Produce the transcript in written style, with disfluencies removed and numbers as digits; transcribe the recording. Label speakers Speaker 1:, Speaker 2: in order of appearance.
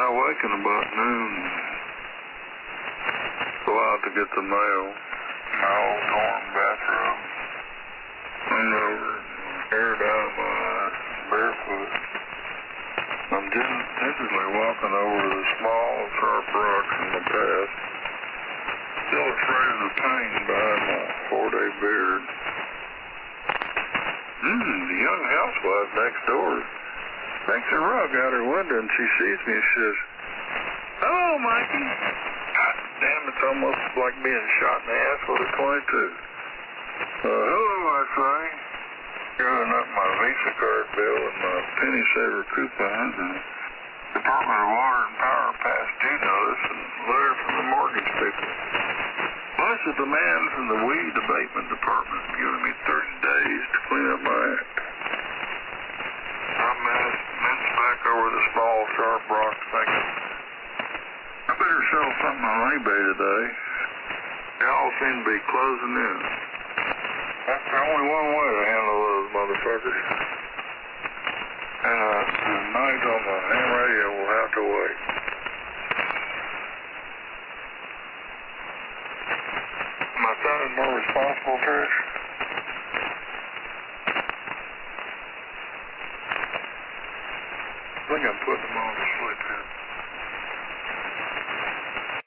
Speaker 1: waking about noon. Go out to get the mail. My old dorm bathroom. Hungover, hair down my eyes, barefoot. I'm gingerly walking over the small, sharp rocks in the path. Still afraid of the pain behind my 4-day beard. The young housewife next door banks a rug out her window and she sees me and she says, "Hello, Mikey." God damn, it's almost like being shot in the ass with a .22. Hello, I say. Gathering up my Visa card bill and my penny saver coupons and Department of Water and Power past due notice and letter from the mortgage people. Plus the demands from the weed abatement department giving me 30 days to clean up my act. I minced back over the small, sharp rocks thinking, I better sell something on eBay today. They all seem to be closing in. That's the only one way to handle those motherfuckers. And the night on the ham radio will have to wait. Am I sounding more responsible, Trish? I think I'm putting them all to sleep here.